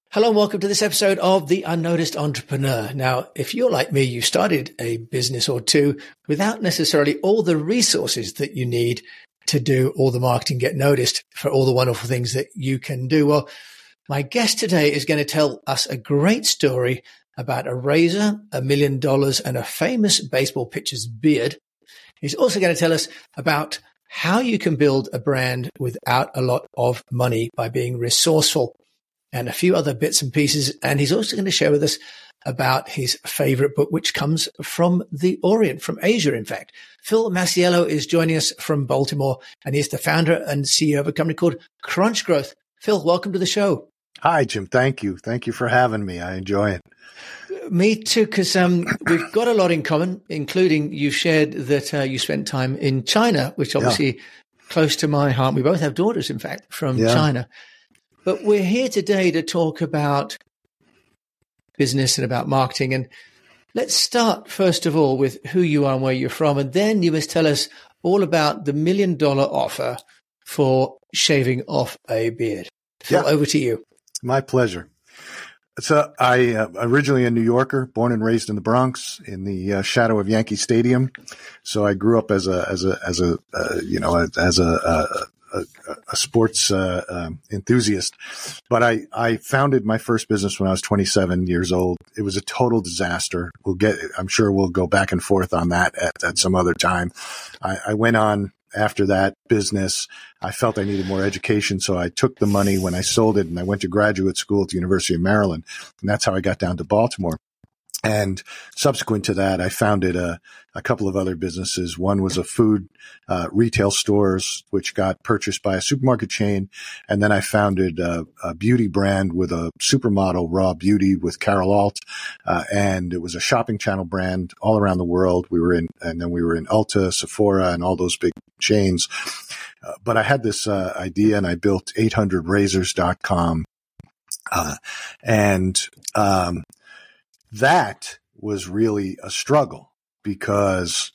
Hello and welcome to this episode of The Unnoticed Entrepreneur. Now, if you're like me, you started a business or two without necessarily all the resources that you need to do all the marketing, get noticed for all the wonderful things that you can do. Well, my guest today is going to tell us a great story about a razor, $1 million, and a famous baseball pitcher's beard. He's also going to tell us about how you can build a brand without a lot of money by being resourceful, and a few other bits and pieces. And he's also going to share with us about his favorite book, which comes from the Orient, from Asia, in fact. Phil Masiello is joining us from Baltimore, and he's the founder and CEO of a company called Crunch Growth. Phil, welcome to the show. Hi, Jim. Thank you. Thank you for having me. I enjoy it. Me too, because we've got a lot in common, including you shared that you spent time in China, which obviously close to my heart. We both have daughters, in fact, from China. But we're here today to talk about business and about marketing. And let's start, first of all, with who you are and where you're from. And then you must tell us all about the $1 million offer for shaving off a beard. Phil, over to you. My pleasure. So I originally a New Yorker, born and raised in the Bronx, in the shadow of Yankee Stadium. So I grew up as a sports enthusiast, but I founded my first business when I was 27 years old. It was a total disaster. I'm sure we'll go back and forth on that at some other time. I went on after that business. I felt I needed more education, so I took the money when I sold it and I went to graduate school at the University of Maryland, and that's how I got down to Baltimore. And subsequent to that, I founded a couple of other businesses. One was a food retail stores, which got purchased by a supermarket chain. And then I founded a beauty brand with a supermodel, Raw Beauty, with Carol Alt. And it was a shopping channel brand all around the world. And then we were in Ulta, Sephora, and all those big chains. But I had this idea, and I built 800razors.com. That was really a struggle because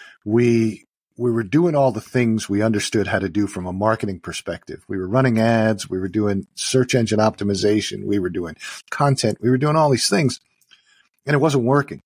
we were doing all the things we understood how to do from a marketing perspective. We were running ads. We were doing search engine optimization. We were doing content. We were doing all these things, and it wasn't working.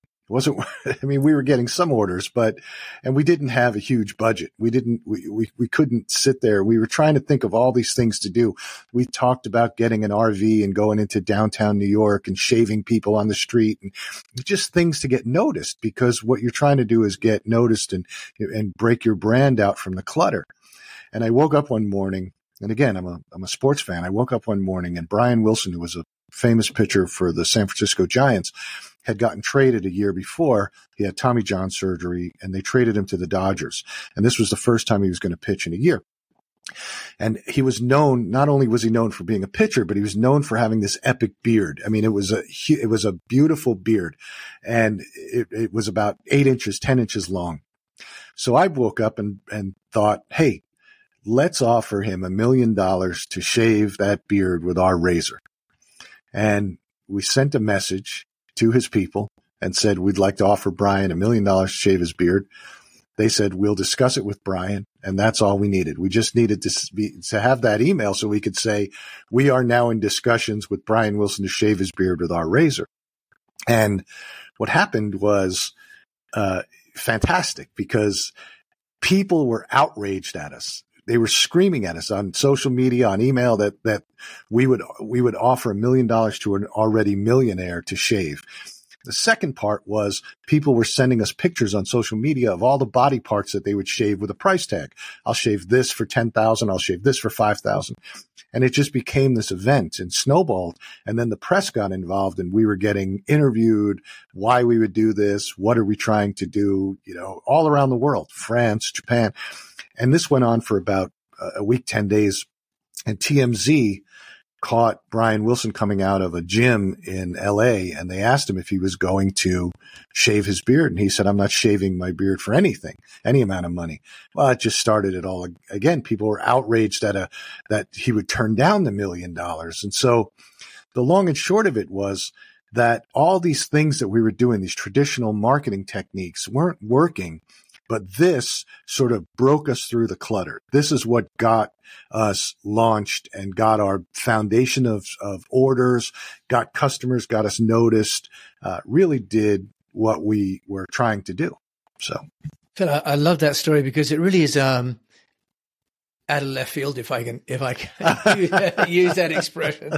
We were getting some orders, and we didn't have a huge budget. We couldn't sit there. We were trying to think of all these things to do. We talked about getting an RV and going into downtown New York and shaving people on the street, and just things to get noticed, because what you're trying to do is get noticed and break your brand out from the clutter. And I woke up one morning, and again, I'm a sports fan. I woke up one morning and Brian Wilson, who was a famous pitcher for the San Francisco Giants, had gotten traded a year before. He had Tommy John surgery, and they traded him to the Dodgers. And this was the first time he was going to pitch in a year. And he was known, not only was he known for being a pitcher, but he was known for having this epic beard. I mean, it was a beautiful beard, and it was about 8 inches, 10 inches long. So I woke up and thought, hey, let's offer him $1 million to shave that beard with our razor. And we sent a message to his people and said, we'd like to offer Brian $1 million to shave his beard. They said, we'll discuss it with Brian. And that's all we needed. We just needed to have that email so we could say, we are now in discussions with Brian Wilson to shave his beard with our razor. And what happened was fantastic, because people were outraged at us. They were screaming at us on social media, on email, that we would offer $1 million to an already millionaire to shave. The second part was people were sending us pictures on social media of all the body parts that they would shave with a price tag. I'll shave this for $10,000. I'll shave this for $5,000. And it just became this event and snowballed. And then the press got involved, and we were getting interviewed, why we would do this. What are we trying to do? All around the world, France, Japan. And this went on for about a week, 10 days. And TMZ caught Brian Wilson coming out of a gym in LA, and they asked him if he was going to shave his beard. And he said, I'm not shaving my beard for anything, any amount of money. Well, it just started it all again. People were outraged that he would turn down the $1 million. And so the long and short of it was that all these things that we were doing, these traditional marketing techniques, weren't working. But this sort of broke us through the clutter. This is what got us launched and got our foundation of orders, got customers, got us noticed, really did what we were trying to do. So, Phil, I love that story because it really is out of left field, if I can use that expression,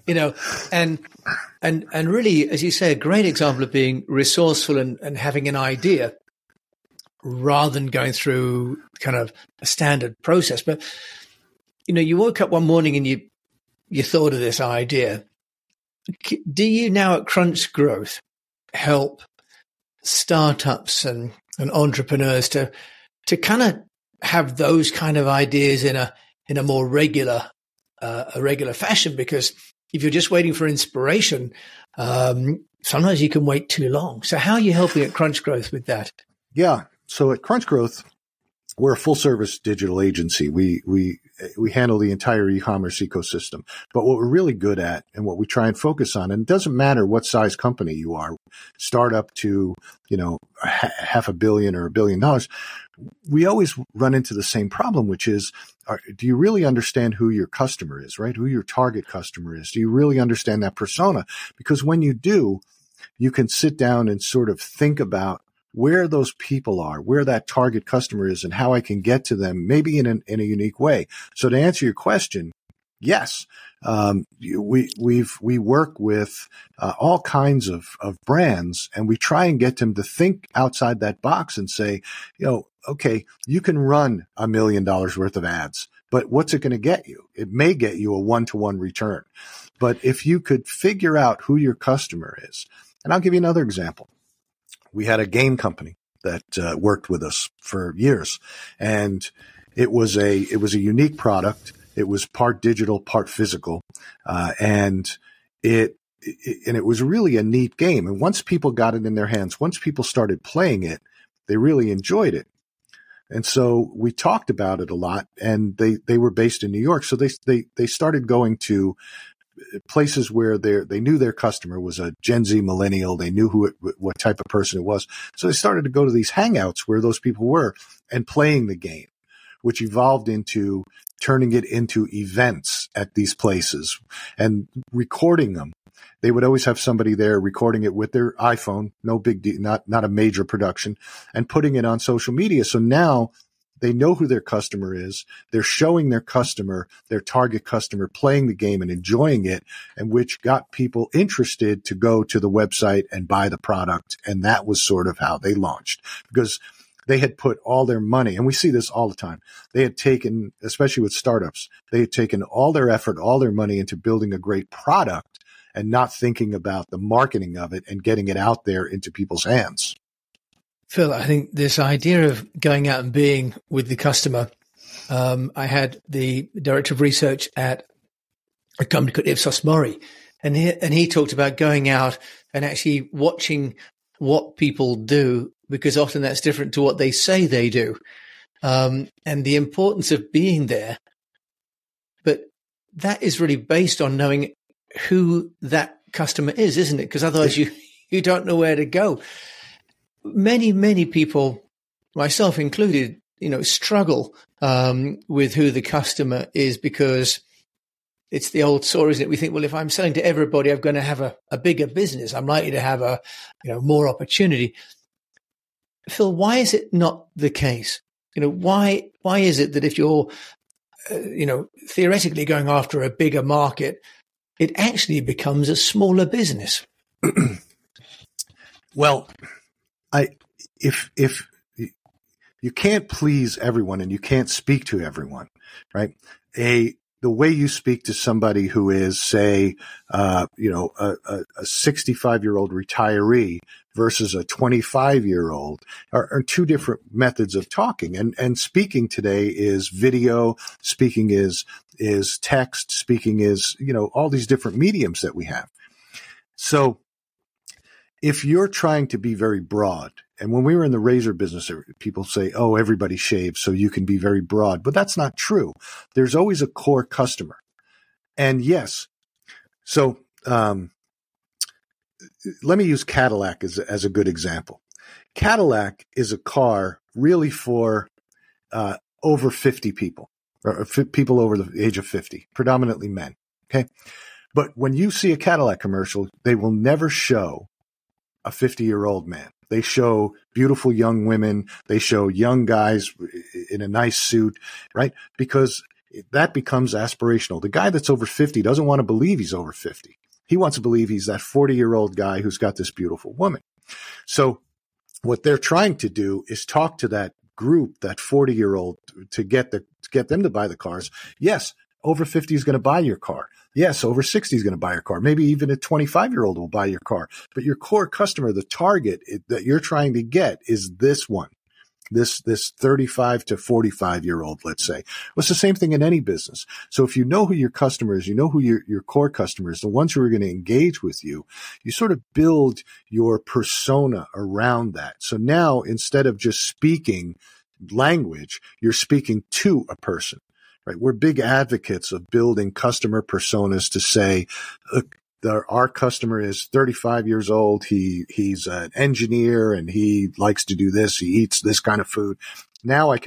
and really, as you say, a great example of being resourceful and having an idea rather than going through kind of a standard process. But you woke up one morning and you thought of this idea. Do you now at Crunch Growth help startups and entrepreneurs to kind of have those kind of ideas in a more regular fashion? Because if you're just waiting for inspiration, sometimes you can wait too long. So how are you helping at Crunch Growth with that? Yeah. So at Crunch Growth, we're a full service digital agency. We handle the entire e-commerce ecosystem. But what we're really good at and what we try and focus on, and it doesn't matter what size company you are, startup to, $500 million or $1 billion, we always run into the same problem, which is, do you really understand who your customer is, right? Who your target customer is? Do you really understand that persona? Because when you do, you can sit down and sort of think about where those people are, where that target customer is, and how I can get to them, maybe in a unique way. So to answer your question, yes, we work with all kinds of brands, and we try and get them to think outside that box and say, okay, you can run $1 million worth of ads, but what's it going to get you? It may get you a 1-to-1 return. But if you could figure out who your customer is, and I'll give you another example. We had a game company that worked with us for years, and it was a unique product. It was part digital, part physical, and it was really a neat game. And once people got it in their hands, once people started playing it, they really enjoyed it. And so we talked about it a lot, and they were based in New York, so they started going to places where they knew their customer was a Gen Z millennial. They knew what type of person it was. So they started to go to these hangouts where those people were and playing the game, which evolved into turning it into events at these places and recording them. They would always have somebody there recording it with their iPhone, no big deal, not a major production, and putting it on social media. So now they know who their customer is. They're showing their customer, their target customer, playing the game and enjoying it, and which got people interested to go to the website and buy the product. And that was sort of how they launched, because they had put all their money, and we see this all the time. They had taken, especially with startups, they had taken all their effort, all their money into building a great product and not thinking about the marketing of it and getting it out there into people's hands. Phil, I think this idea of going out and being with the customer, I had the director of research at a company called Ipsos Mori, and he talked about going out and actually watching what people do, because often that's different to what they say they do, and the importance of being there. But that is really based on knowing who that customer is, isn't it? Because otherwise you don't know where to go. Many people, myself included, struggle with who the customer is, because it's the old story, isn't it? We think, well, if I'm selling to everybody, I'm going to have a bigger business. I'm likely to have more opportunity. Phil, why is it not the case? Why is it that if you're, theoretically going after a bigger market, it actually becomes a smaller business? Well, if you can't please everyone and you can't speak to everyone, right? The way you speak to somebody who is, say, a 65-year-old retiree versus a 25-year-old are two different methods of talking. And speaking today is video, speaking is text, speaking is, all these different mediums that we have. So if you're trying to be very broad, and when we were in the razor business, people say, oh, everybody shaves, so you can be very broad. But that's not true. There's always a core customer. And yes, so let me use Cadillac as a good example. Cadillac is a car really for over 50 people, or people over the age of 50, predominantly men. Okay. But when you see a Cadillac commercial, they will never show a 50-year-old man. They show beautiful young women. They show young guys in a nice suit, right? Because that becomes aspirational. The guy that's over 50 doesn't want to believe he's over 50. He wants to believe he's that 40-year-old guy who's got this beautiful woman. So what they're trying to do is talk to that group, that 40-year-old, to get them to buy the cars. Yes, over 50 is going to buy your car. Yes, over 60 is going to buy your car. Maybe even a 25-year-old will buy your car. But your core customer, the target that you're trying to get, is this one, this 35 to 45-year-old, let's say. Well, it's the same thing in any business. So if you know who your customer is, you know who your core customer is, the ones who are going to engage with you, you sort of build your persona around that. So now, instead of just speaking language, you're speaking to a person. Right. We're big advocates of building customer personas to say, look, our customer is 35 years old. He's an engineer and he likes to do this. He eats this kind of food. Now in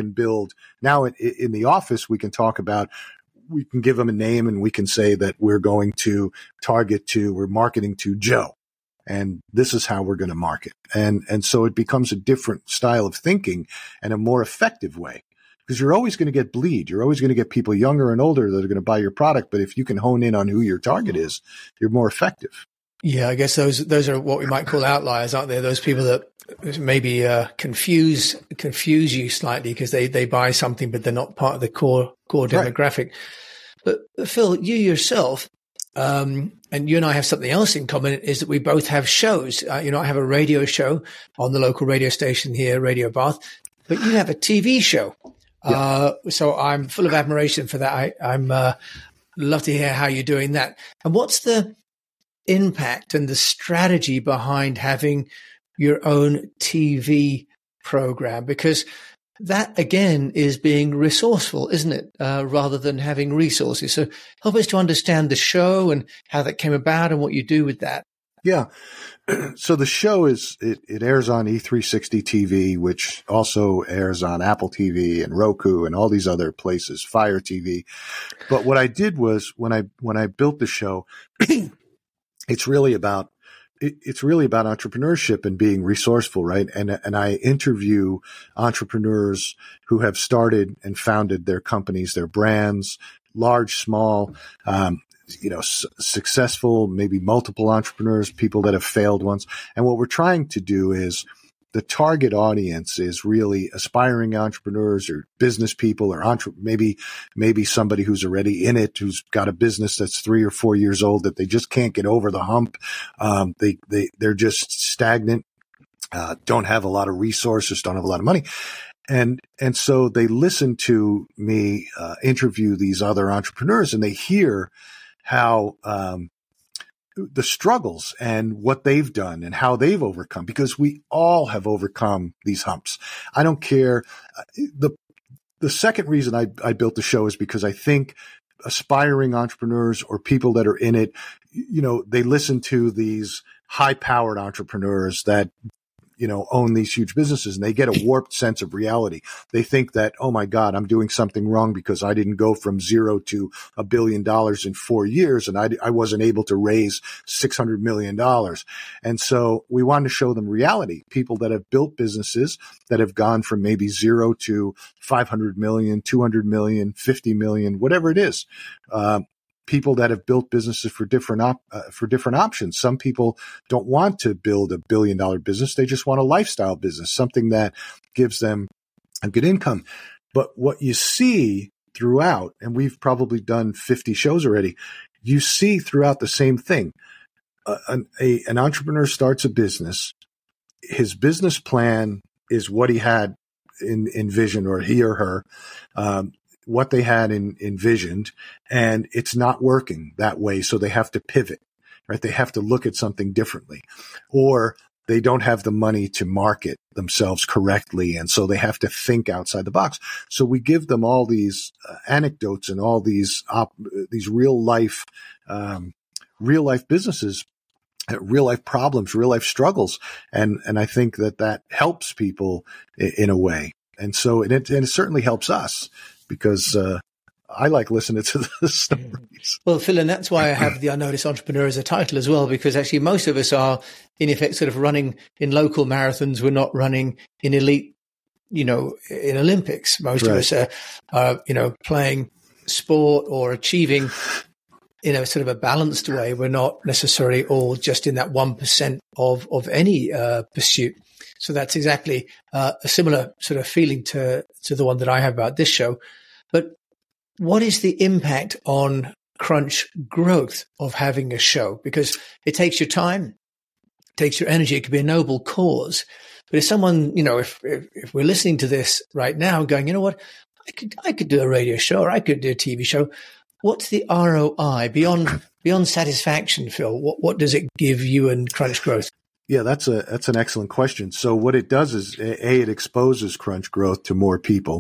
the office, we can talk about, we can give them a name and we can say that we're going to we're marketing to Joe. And this is how we're going to market. And so it becomes a different style of thinking and a more effective way. Because you're always going to get bleed. You're always going to get people younger and older that are going to buy your product. But if you can hone in on who your target is, you're more effective. Yeah, I guess those are what we might call outliers, aren't they? Those people that maybe confuse you slightly because they buy something, but they're not part of the core demographic. Right. But Phil, you yourself, and you and I have something else in common, is that we both have shows. I have a radio show on the local radio station here, Radio Bath, but you have a TV show. Yeah. So I'm full of admiration for that. I'm love to hear how you're doing that. And what's the impact and the strategy behind having your own TV program? Because that, again, is being resourceful, isn't it? Rather than having resources. So help us to understand the show and how that came about and what you do with that. Yeah. So the show it airs on E360 TV, which also airs on Apple TV and Roku and all these other places, Fire TV. But what I did was when I built the show, it's really about entrepreneurship and being resourceful, right? And I interview entrepreneurs who have started and founded their companies, their brands, large, small, successful, maybe multiple entrepreneurs, people that have failed once. And what we're trying to do is, the target audience is really aspiring entrepreneurs or business people or maybe somebody who's already in it, who's got a business that's 3 or 4 years old that they just can't get over the hump. They're just stagnant, don't have a lot of resources, don't have a lot of money. And so they listen to me interview these other entrepreneurs, and they hear how the struggles and what they've done and how they've overcome, because we all have overcome these humps. I don't care. The second reason I built the show is because I think aspiring entrepreneurs or people that are in it, they listen to these high-powered entrepreneurs that own these huge businesses, and they get a warped sense of reality. They think that, oh my God, I'm doing something wrong because I didn't go from zero to $1 billion in 4 years, and I wasn't able to raise $600 million. And so we wanted to show them reality. People that have built businesses that have gone from maybe zero to 500 million, 200 million, 50 million, whatever it is. People that have built businesses for different options. Some people don't want to build $1 billion business. They just want a lifestyle business, something that gives them a good income. But what you see throughout, and we've probably done 50 shows already, you see throughout the same thing. An entrepreneur starts a business. His business plan is what he had envisioned, or he or her, what they had envisioned, and it's not working that way. So they have to pivot, right? They have to look at something differently, or they don't have the money to market themselves correctly. And so they have to think outside the box. So we give them all these anecdotes and all these real life businesses real life problems, real life struggles. And I think that helps people in a way. And so, and it certainly helps us because, I like listening to the stories. Well, Phil, and that's why I have the Unnoticed Entrepreneur as a title as well, because actually most of us are in effect sort of running in local marathons. We're not running in elite, in Olympics. Most of us are, playing sport or achieving in a sort of a balanced way. We're not necessarily all just in that 1% of any pursuit. So that's exactly a similar sort of feeling to the one that I have about this show. But what is the impact on Crunch growth of having a show? Because it takes your time, it takes your energy. It could be a noble cause. But if someone, if we're listening to this right now going, you know what, I could do a radio show or I could do a TV show. What's the ROI beyond satisfaction, Phil? What does it give you and Crunch growth? Yeah, that's an excellent question. So what it does is, it exposes Crunch growth to more people.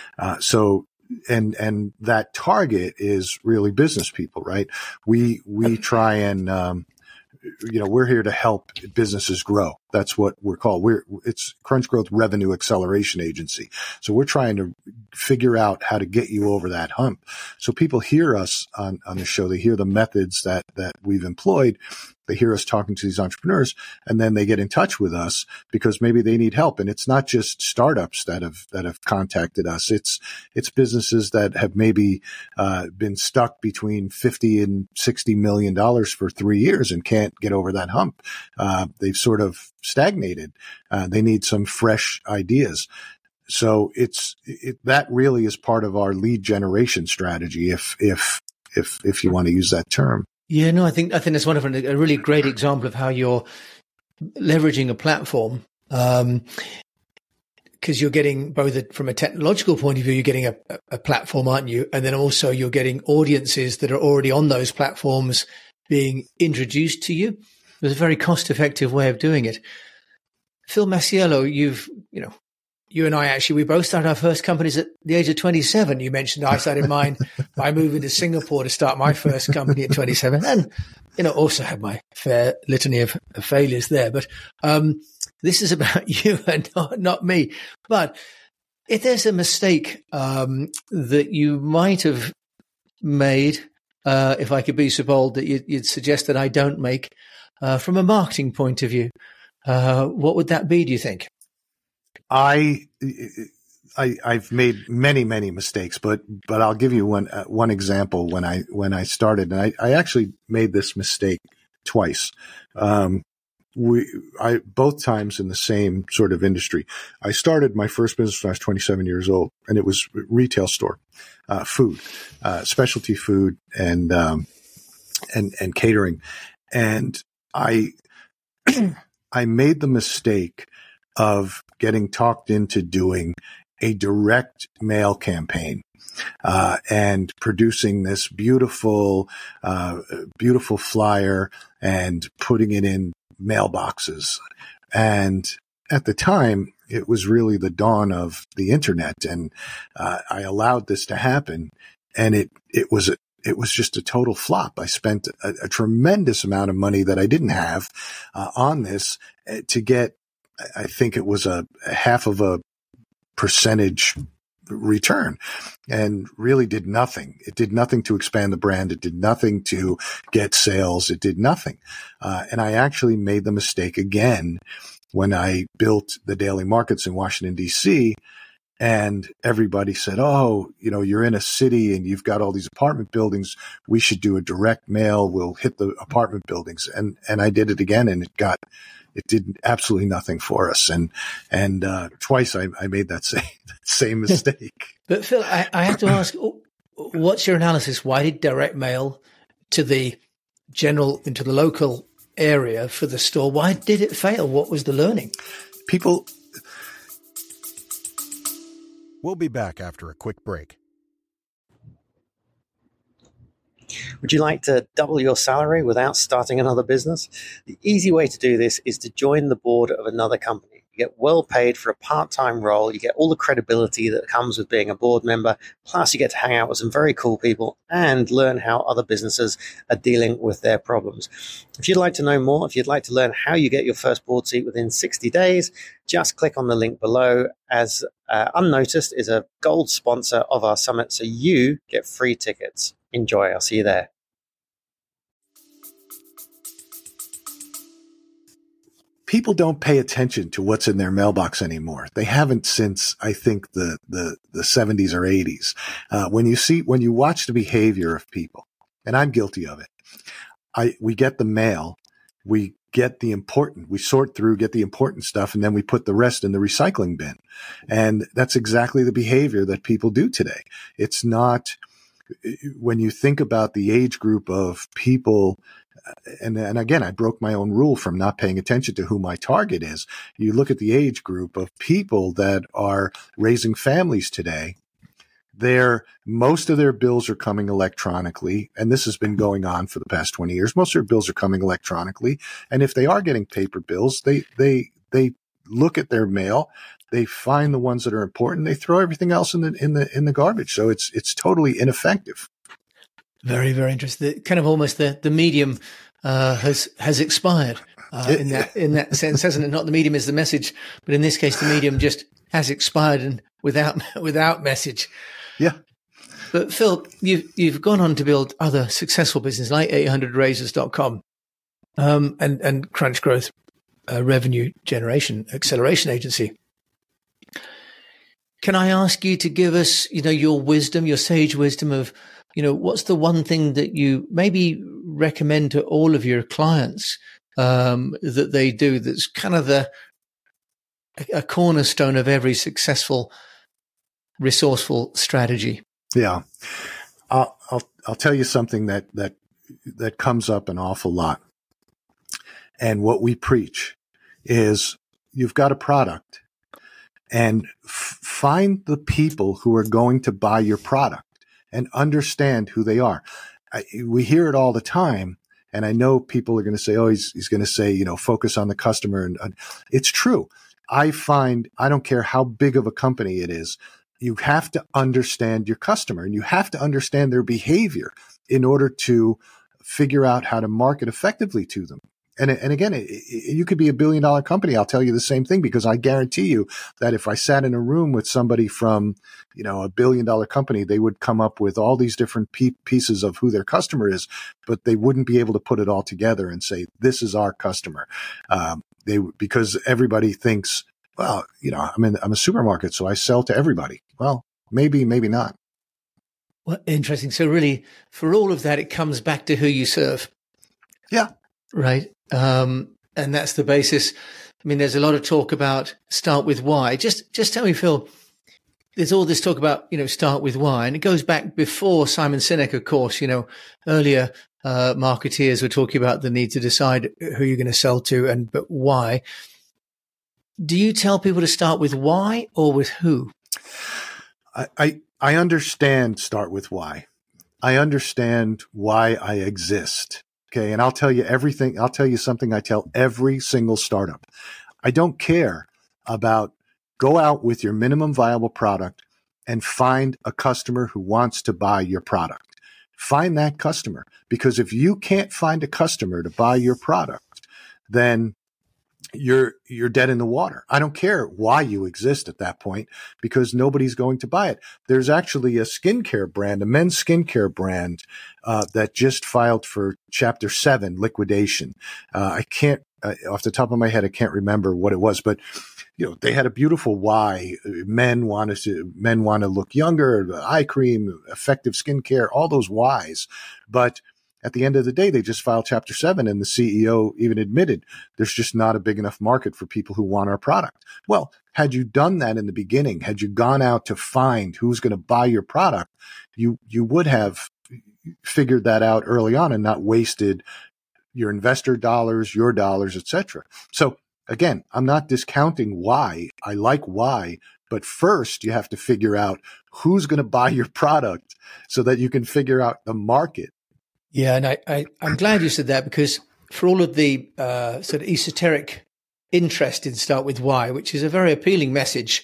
And that target is really business people, right? We try and, we're here to help businesses grow. That's what we're called. It's Crunch Growth Revenue Acceleration Agency. So we're trying to figure out how to get you over that hump. So people hear us on the show. They hear the methods that we've employed. They hear us talking to these entrepreneurs, and then they get in touch with us because maybe they need help. And it's not just startups that have contacted us. It's businesses that have maybe been stuck between $50 and $60 million for 3 years and can't get over that hump. They've sort of stagnated. They need some fresh ideas. So that really is part of our lead generation strategy, if you want to use that term. Yeah, no, I think that's wonderful. A really great example of how you're leveraging a platform, because you're getting both from a technological point of view, you're getting a platform, aren't you? And then also you're getting audiences that are already on those platforms being introduced to you. It's a very cost-effective way of doing it. Phil Masiello, you and I actually, we both started our first companies at the age of 27. You mentioned I started mine by moving to Singapore to start my first company at 27, and also had my fair litany of failures there. But this is about you and not me. But if there's a mistake that you might have made, if I could be so bold, that you'd suggest that I don't make from a marketing point of view, what would that be, do you think? I've made many mistakes, but I'll give you one example. When I started, and I actually made this mistake twice. Both times in the same sort of industry. I started my first business when I was 27 years old, and it was retail store, food, specialty food, and catering. And I made the mistake of getting talked into doing a direct mail campaign, and producing this beautiful flyer and putting it in mailboxes. And at the time, it was really the dawn of the internet, and I allowed this to happen, and it was just a total flop. I spent a tremendous amount of money that I didn't have on this to get, I think it was a 0.5% return, and really did nothing. It did nothing to expand the brand. It did nothing to get sales. It did nothing. And I actually made the mistake again when I built the Daily Markets in Washington, D.C., and everybody said, "Oh, you're in a city and you've got all these apartment buildings. We should do a direct mail. We'll hit the apartment buildings." And I did it again, and it did absolutely nothing for us. And twice I made that same mistake. But Phil, I have to ask, what's your analysis? Why did direct mail into the local area for the store, why did it fail? What was the learning? We'll be back after a quick break. Would you like to double your salary without starting another business? The easy way to do this is to join the board of another company. You get well paid for a part-time role. You get all the credibility that comes with being a board member. Plus, you get to hang out with some very cool people and learn how other businesses are dealing with their problems. If you'd like to know more, if you'd like to learn how you get your first board seat within 60 days, just click on the link below, as Unnoticed is a gold sponsor of our summit, so you get free tickets. Enjoy. I'll see you there. People don't pay attention to what's in their mailbox anymore. They haven't since, I think, the 70s or 80s. When you watch the behavior of people, and I'm guilty of it, we get the mail, we get the important, we sort through, get the important stuff, and then we put the rest in the recycling bin. And that's exactly the behavior that people do today. It's not, when you think about the age group of people, and again, I broke my own rule from not paying attention to who my target is. You look at the age group of people that are raising families today, most of their bills are coming electronically, and this has been going on for the past 20 years. Most of their bills are coming electronically, and if they are getting paper bills, they look at their mail, they find the ones that are important, they throw everything else in the garbage. So it's totally ineffective. Very, very interesting. Kind of almost the medium has expired in that sense, hasn't it? Not the medium is the message, but in this case, the medium just has expired and without message. Yeah. But Phil, you've gone on to build other successful businesses like 800razors.com and Crunch Growth Revenue Generation Acceleration Agency. Can I ask you to give us, your wisdom, your sage wisdom of, what's the one thing that you maybe recommend to all of your clients that they do that's kind of a cornerstone of every successful, resourceful strategy? Yeah. I'll tell you something that comes up an awful lot. And what we preach is you've got a product, and find the people who are going to buy your product and understand who they are. We hear it all the time, and I know people are going to say, oh, he's going to say, focus on the customer. And it's true. I find, I don't care how big of a company it is, you have to understand your customer, and you have to understand their behavior in order to figure out how to market effectively to them. And again, you could be $1 billion company. I'll tell you the same thing, because I guarantee you that if I sat in a room with somebody from, a $1 billion company, they would come up with all these different pieces of who their customer is, but they wouldn't be able to put it all together and say, this is our customer. Because everybody thinks, well, I'm a supermarket, so I sell to everybody. Well, maybe not. Well, interesting. So really, for all of that, it comes back to who you serve. Yeah. Right. And that's the basis. I mean, there's a lot of talk about start with why. Just tell me, Phil, there's all this talk about, start with why. And it goes back before Simon Sinek, of course. Earlier marketeers were talking about the need to decide who you're going to sell to, but why. Do you tell people to start with why or with who? I understand start with why. I understand why I exist. Okay. And I'll tell you everything. I'll tell you something I tell every single startup. I don't care about go out with your minimum viable product and find a customer who wants to buy your product. Find that customer, because if you can't find a customer to buy your product, then you're dead in the water. I don't care why you exist at that point, because nobody's going to buy it. There's actually a skincare brand, a men's skincare brand, that just filed for Chapter 7 liquidation. I can't, off the top of my head, I can't remember what it was, but they had a beautiful why. Men want to look younger, eye cream, effective skincare, all those whys. But at the end of the day, they just filed Chapter 7, and the CEO even admitted there's just not a big enough market for people who want our product. Well, had you done that in the beginning, had you gone out to find who's going to buy your product, you would have figured that out early on and not wasted your investor dollars, your dollars, etc. So again, I'm not discounting why. I like why, but first you have to figure out who's going to buy your product so that you can figure out the market. Yeah, and I'm glad you said that, because for all of the sort of esoteric interested start with why, which is a very appealing message.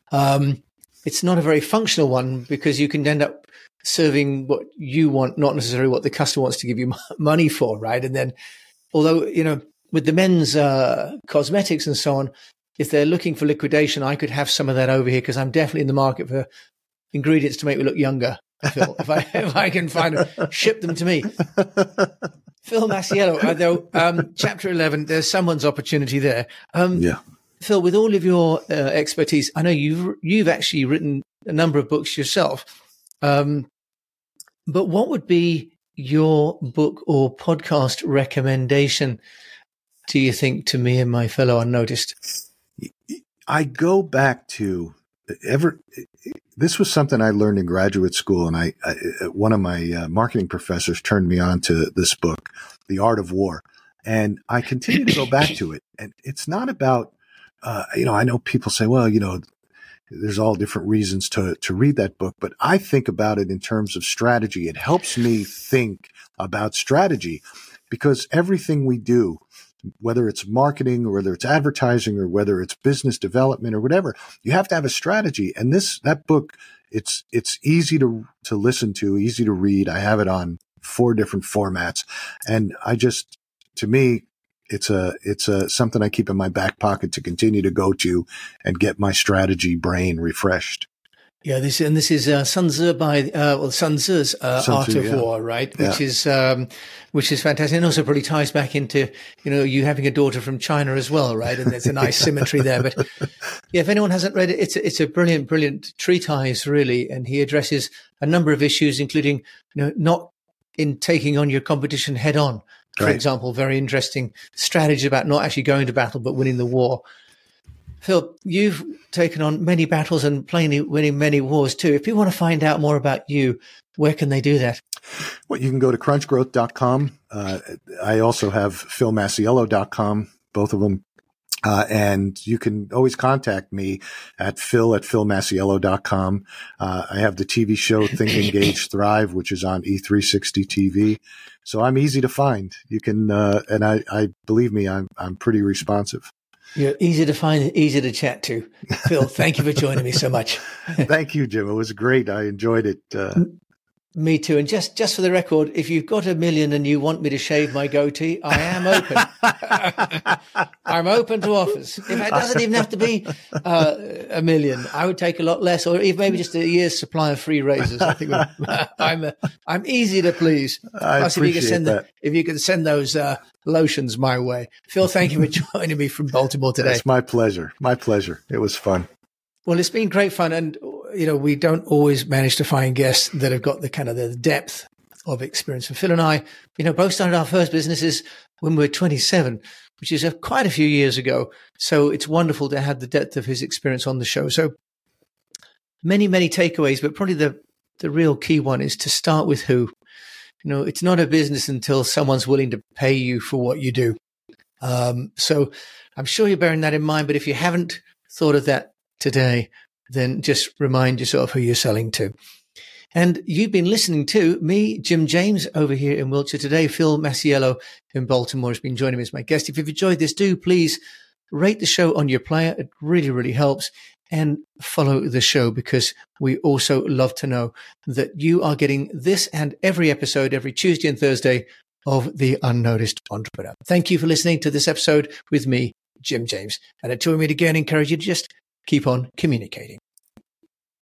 It's not a very functional one because you can end up serving what you want, not necessarily what the customer wants to give you money for, right? And then, although, with the men's cosmetics and so on, if they're looking for liquidation, I could have some of that over here because I'm definitely in the market for ingredients to make me look younger. Phil, if I can find them, ship them to me. Phil Masiello, though, chapter 11, there's someone's opportunity there. Phil, with all of your expertise, I know you've actually written a number of books yourself. But what would be your book or podcast recommendation, do you think, to me and my fellow Unnoticed? I go back to this was something I learned in graduate school, and I one of my marketing professors turned me on to this book, The Art of War, and I continue to go back to it. And it's not about, I know people say, well, there's all different reasons to read that book, but I think about it in terms of strategy. It helps me think about strategy because everything we do, whether it's marketing or whether it's advertising or whether it's business development or whatever, you have to have a strategy. And that book, it's easy to listen to, easy to read. I have it on 4 different formats. And to me, it's something I keep in my back pocket to continue to go to and get my strategy brain refreshed. Yeah, this is Sun Tzu Sun Tzu's Art of War, right? Which is fantastic, and also probably ties back into you having a daughter from China as well, right? And there's a nice symmetry there. But yeah, if anyone hasn't read it, it's a brilliant treatise, really, and he addresses a number of issues, including not in taking on your competition head on. For example, very interesting strategy about not actually going to battle but winning the war. Phil, you've taken on many battles and plainly winning many wars too. If people want to find out more about you, where can they do that? Well, you can go to crunchgrowth.com. I also have philmasiello.com, both of them. And you can always contact me at phil@philmasiello.com. I have the TV show Think, Engage, Thrive, which is on E360 TV. So I'm easy to find. You can, and I believe me, I'm pretty responsive. You're easy to find, easy to chat to. Phil, thank you for joining me so much. Thank you, Jim. It was great. I enjoyed it. Me too. And just for the record, if you've got $1 million and you want me to shave my goatee, I am open. I'm open to offers. If it doesn't even have to be $1 million, I would take a lot less, or even maybe just a year's supply of free razors. I think I'm easy to please. Plus, if you can send those lotions my way. Phil, thank you for joining me from Baltimore today. It's my pleasure. My pleasure. It was fun. Well, it's been great fun. And, we don't always manage to find guests that have got the kind of the depth of experience. And Phil and I, both started our first businesses when we were 27, which is quite a few years ago. So it's wonderful to have the depth of his experience on the show. So many, many takeaways, but probably the real key one is to start with who. It's not a business until someone's willing to pay you for what you do. So I'm sure you're bearing that in mind. But if you haven't thought of that today, then just remind yourself who you're selling to. And you've been listening to me, Jim James, over here in Wiltshire today. Phil Masiello in Baltimore has been joining me as my guest. If you've enjoyed this, do please rate the show on your player. It really, really helps. And follow the show, because we also love to know that you are getting this and every episode every Tuesday and Thursday of The Unnoticed Entrepreneur. Thank you for listening to this episode with me, Jim James. And until we meet again, I encourage you to just keep on communicating.